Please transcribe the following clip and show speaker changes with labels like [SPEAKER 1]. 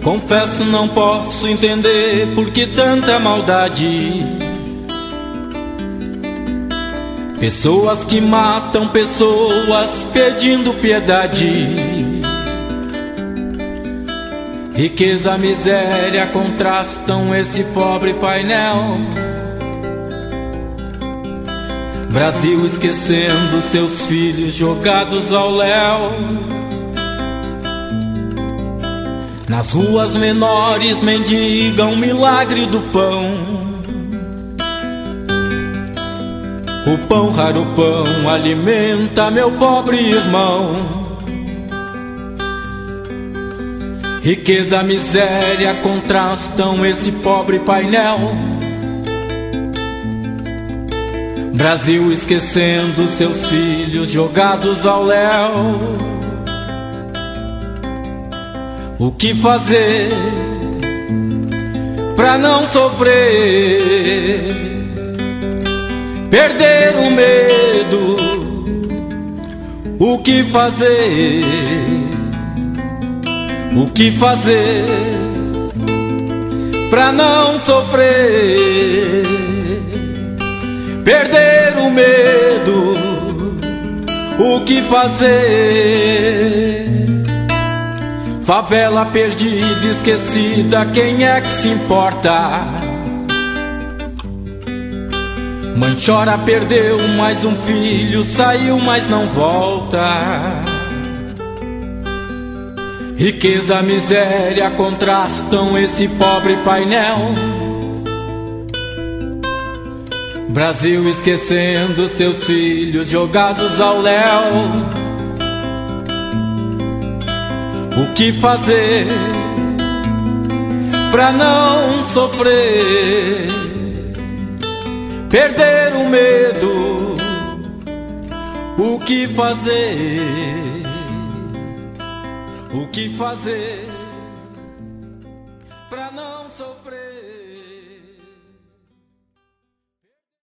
[SPEAKER 1] Confesso, não posso entender por que tanta maldade. Pessoas que matam pessoas pedindo piedade. Riqueza, miséria contrastam esse pobre painel. Brasil esquecendo seus filhos jogados ao léu. Nas ruas menores mendigam o milagre do pão. O pão, raro pão, alimenta meu pobre irmão. Riqueza, miséria contrastam esse pobre painel. Brasil esquecendo seus filhos jogados ao léu. O que fazer pra não sofrer? Perder o medo. O que fazer? O que fazer pra não sofrer? Perder o medo. O que fazer? Favela perdida, esquecida, quem é que se importa? Mãe chora, perdeu mais um filho, saiu, mas não volta. Riqueza, miséria contrastam esse pobre painel. Brasil esquecendo seus filhos jogados ao léu. O que fazer pra não sofrer? Perder o medo. O que fazer? O que fazer pra não sofrer?